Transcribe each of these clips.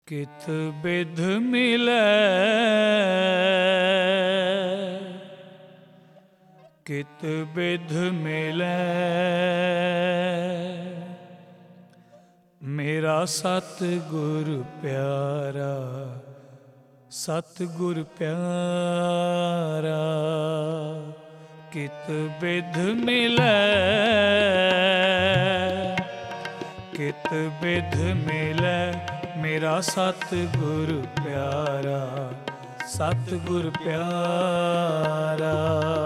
कित बिध मिलै कित बिध मिलै मेरा सतगुर प्यारा सतगुर प्यारा कित बिध मिलै कित बिध मिलै मेरा सतगुर प्यारा सतगुर प्यारा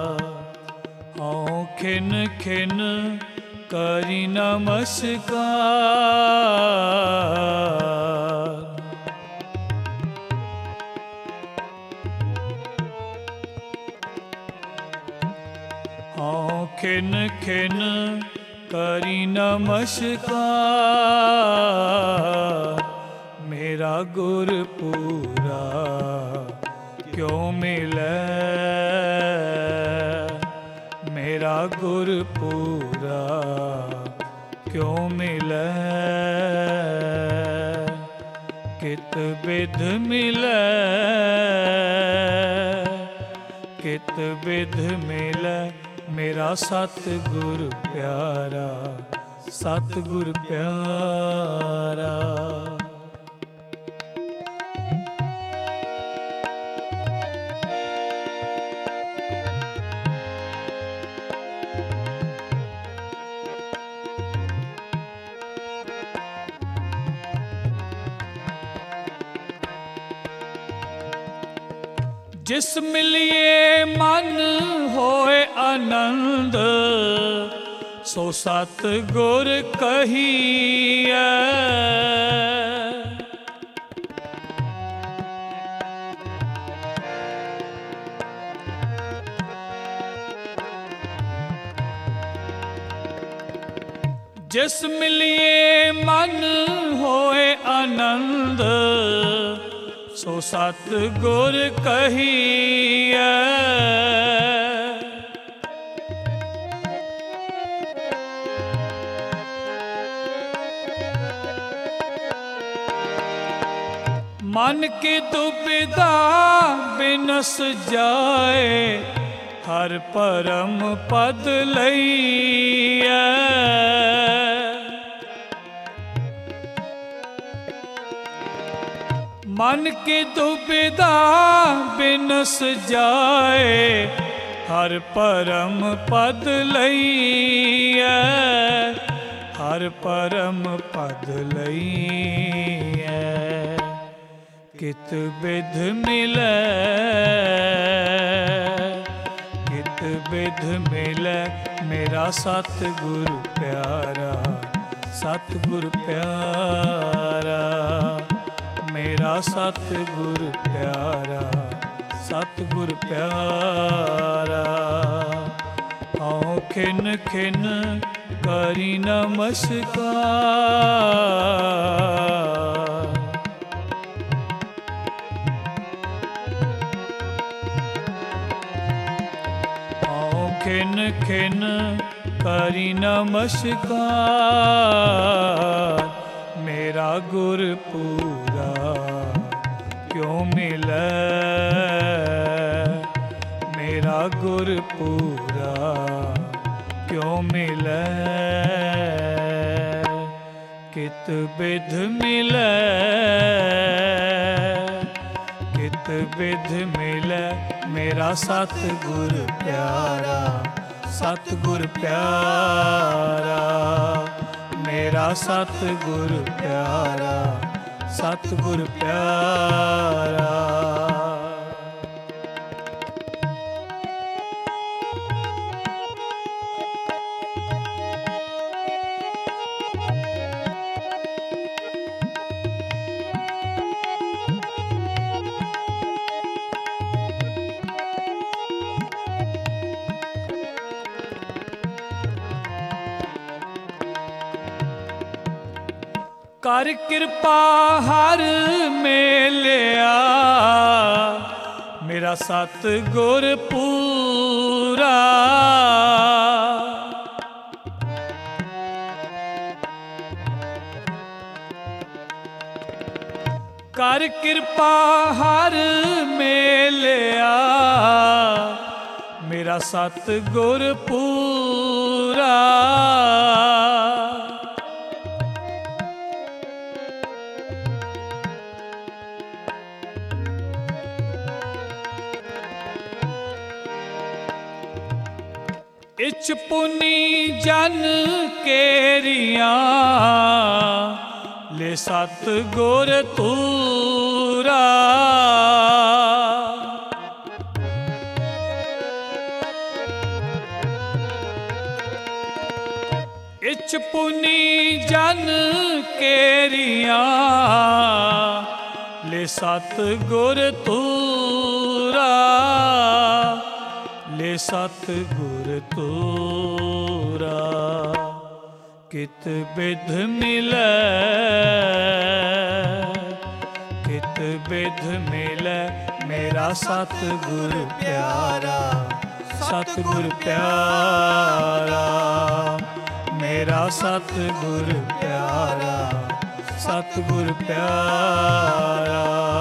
हऊँ खिन खिन करी नमस्कार हऊँ खिन खिन करी नमस्कार मेरा गुर पूरा क्यों मिलै मेरा गुर पूरा क्यों मिलै कित बिध मिलै कित बिध मिलै मेरा सतगुर प्यारा सतगुर प्यारा जिस मिलिए मन होए आनंद सो सतगुर कहिए जिस मिलिए मन होए आनंद सो सतगुर कहिए मन की दुविधा बिनस जाए हर परम पद लइए मन की दुविधा बिनस जाए हर परम पद लइए हर परम पद लइए कित बिध मिलै कित बिध मिलै मेरा सतगुर प्यारा सतगुर प्यारा मेरा सतगुर प्यारा सतगुर प्यारा हऊँ खिन खिन करी नमस्कार हऊँ खिन खिन करी नमस्कार मेरा गुर पूरा क्यों मिलै मेरा गुर पूरा क्यों मिलै कित बिध मिलै कित बिध मिलै मेरा सतगुर प्यारा सतगुर प्यारा मेरा सतगुर प्यारा सतगुर प्यारा कर कृपा हर मेलिया मेरा सतगुर पूरा ਕਰ ਕਿਰਪਾ ਹਰ ਮੇਲਿਆ ਮੇਰਾ ਸਤਿਗੁਰ ਪੂਰਾ। ਇਚ ਪੁਨੀ ਜਨ ਕੇਰੀਆਂ ਲੈ ਸਤਿਗੁਰ ਤੂਰਾ। ਇਚ ਪੁਨੀ ਜਨ ਕੇਰੀਆਂ ਲੈ ਸਤਿਗੁਰ ਤੂਰਾ। ਲੈ ਸਤਿਗੁਰ ਤੂਰਾ। ਕਿਤ ਬਿਧ ਮਿਲੈ ਕਿਤ ਬਿਧ ਮਿਲੈ ਮੇਰਾ ਸਤਿਗੁਰ ਪਿਆਰਾ। ਸਤਿਗੁਰ ਪਿਆਰਾ ਮੇਰਾ ਸਤਿਗੁਰ ਪਿਆਰਾ। ਸਤਿਗੁਰ ਪਿਆਰਾ।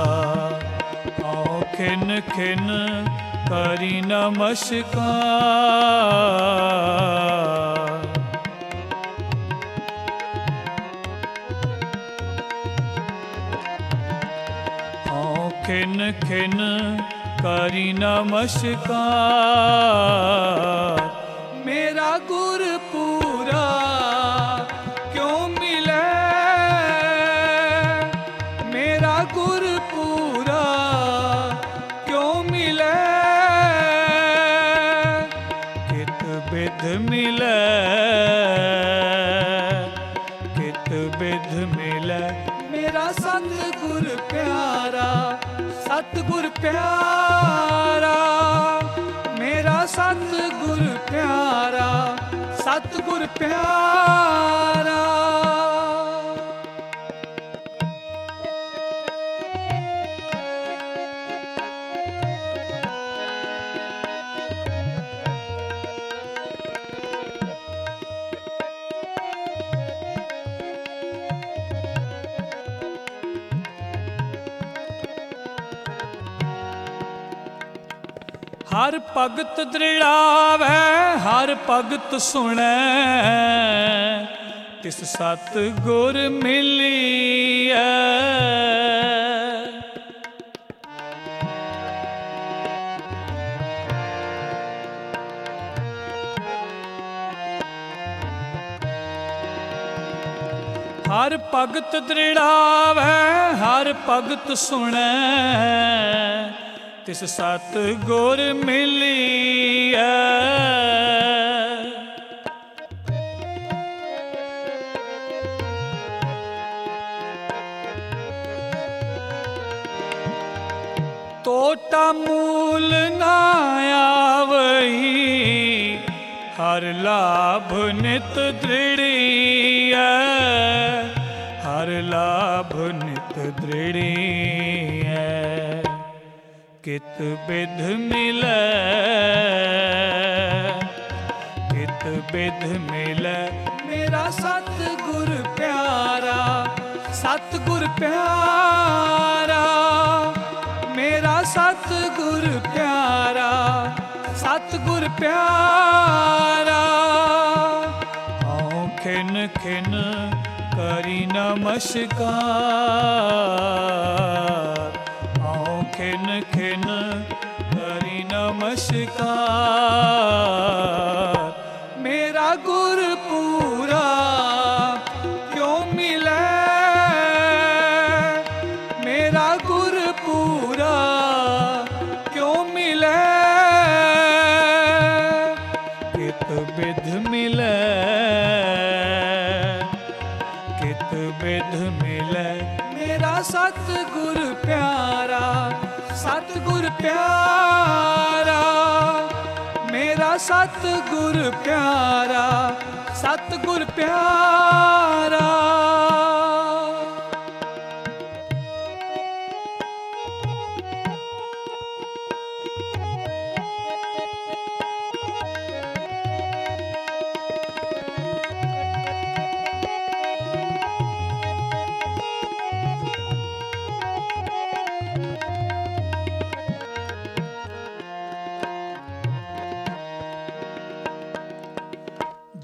ਆਓ ਖਿਨ ਖਿਨ ਕਰੀ ਨਮਸਕਾਰ। ਆਓ ਖਿਨ ਖਿਨ ਕਰੀ ਨਮਸਕਾਰ। ਮੇਰਾ ਗੁਰ ਪੂਰਾ ਕਿਉਂ ਮਿਲੇ। ਮੇਰਾ ਗੁਰ ਪੂਰਾ ਕਿਉਂ ਮਿਲੇ। ਬਿਧ ਮਿਲੈ ਕਿਤ ਬਿਧ ਮਿਲੈ ਮੇਰਾ ਸਤਿਗੁਰ ਪਿਆਰਾ। ਸਤਿਗੁਰ ਪਿਆਰਾ ਮੇਰਾ ਸਤਿਗੁਰ ਪਿਆਰਾ। ਸਤਿਗੁਰ ਪਿਆਰਾ। ਹਰ ਭਗਤ ਦ੍ਰਿੜਾਵੈ ਹਰ ਭਗਤ ਸੁਣੈ ਤਿਸ ਸਤਿਗੁਰ ਮਿਲੀਐ। ਹਰ ਭਗਤ ਦ੍ਰਿੜਾਵੈ ਹਰ ਭਗਤ ਸੁਣੈ ਤਿਸ ਸਤਿਗੁਰ ਮਿਲੀਐ। ਟੋਟਾ ਮੂਲ ਨਾ ਆਵਈ ਹਰ ਲਾਭ ਨਿਤ ਦ੍ਰਿੜੀਐ। ਹਰ ਲਾਭ ਨਿਤ ਦ੍ਰਿੜੀਐ। ਕਿਤ ਬਿਧ ਮਿਲੈ ਕਿਤ ਬਿਧ ਮਿਲੈ ਮੇਰਾ ਸਤਿਗੁਰ ਪਿਆਰਾ। ਸਤਿਗੁਰ ਪਿਆਰਾ ਮੇਰਾ ਸਤਿਗੁਰ ਪਿਆਰਾ। ਸਤਿਗੁਰ ਪਿਆਰਾ। ਆਓ ਖਿਨ ਖਿਨ ਕਰੀ ਨਮਸਕਾਰ। ਆਓ ਖਿਨ ਖਿਨ ਕਰੀ ਨਮਸਕਾਰ। ਮੇਰਾ ਗੁਰ ਪੂਰਾ ਕਿਉਂ ਮਿਲੈ। ਮੇਰਾ ਗੁਰ ਪੂਰਾ ਕਿਉਂ ਮਿਲੈ। ਕਿਤ ਬਿਧ ਮਿਲੈ ਕਿਤ ਬਿਧ ਮਿਲੈ ਮੇਰਾ ਸਤਿਗੁਰ ਪਿਆਰਾ। ਸਤਿਗੁਰ ਪਿਆਰਾ ਮੇਰਾ ਸਤਿਗੁਰ ਪਿਆਰਾ। ਸਤਿਗੁਰ ਪਿਆਰਾ।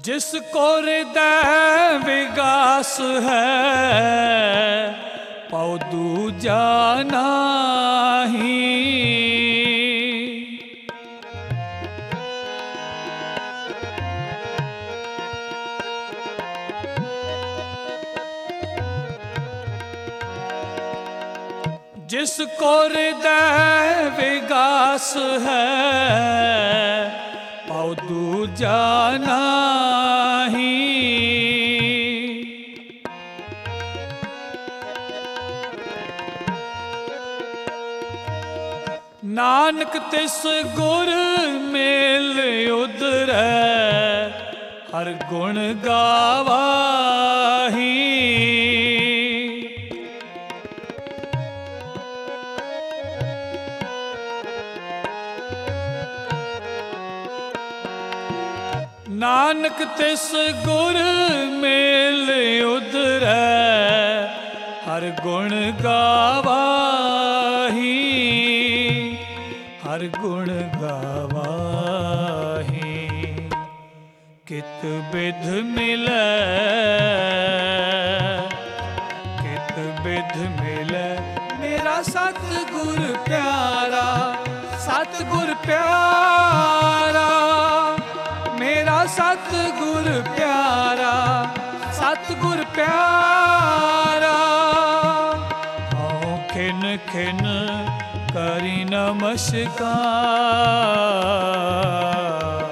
जिस को हृदय विगास है पौ दूजा नाहीं। जिसको हृदय विगास है पौ दूजा नाहीं। नानक तिस गुर मेल उधरै हर गुण गावाही। नानक तिस गुर मेल उधरै हर गुण गावाही। हर गुण गावाही। कित बिध मिलै कित बिध मिलै मेरा सतगुर प्यारा। सतगुर प्यारा मेरा सतगुर प्यारा। सतगुर प्यारा आओ खिन खिन करी नमस्कार।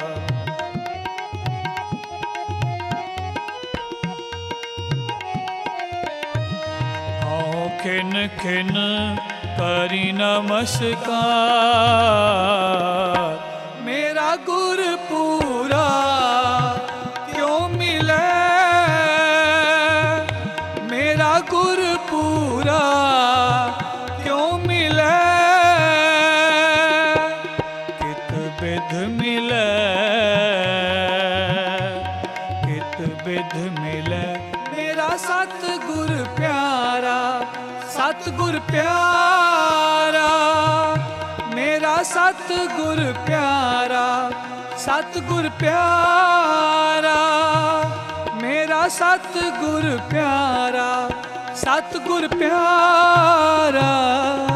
आओ खिन खिन करी नमस्कार। मेरा गुर पूरा क्यों मिले। मेरा गुर पूरा क्यों मिले। कित बिध मिले कित बिध मिले मेरा सतगुर प्यारा। सतगुर प्यारा मेरा सतगुर प्यारा। सतगुर प्यारा मेरा सतगुर प्यारा। सतगुर प्यारा।